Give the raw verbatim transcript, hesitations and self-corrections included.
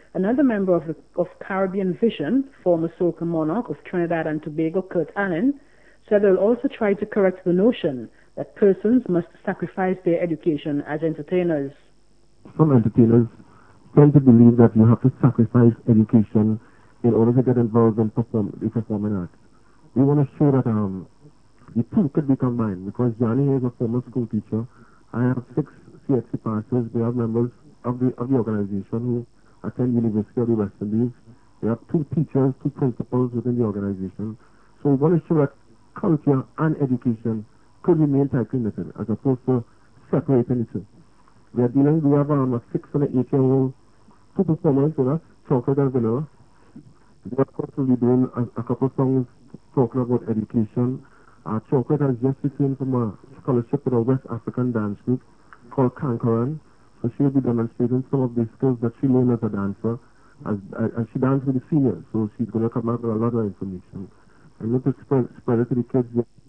Another member of, the, of Caribbean Vision, former soca monarch of Trinidad and Tobago, Kurt Allen, said they'll also try to correct the notion that persons must sacrifice their education as entertainers. Some entertainers tend to believe that you have to sacrifice education in order to get involved in perform the performing arts. We want to show that um, the two could be combined, because Johnny is a former school teacher. I have six C X C passes. We have members of the of the organization who attend University of the West Indies. We have two teachers, two principals within the organization. So we want to show that culture and education could remain tightly knitted, as opposed to separating the two. We are dealing, we have um, a six and an eight year old, two performers with us, Chocolate and Vanilla. We of course will be doing a, a couple songs talking about education. Uh, Chocolate has just returned from a scholarship with a West African dance group called Kankaran. So she will be demonstrating some of the skills that she learned as a dancer, as, as she danced with the seniors. So she's going to come out with a lot of information. And let us spread, spread it to the kids.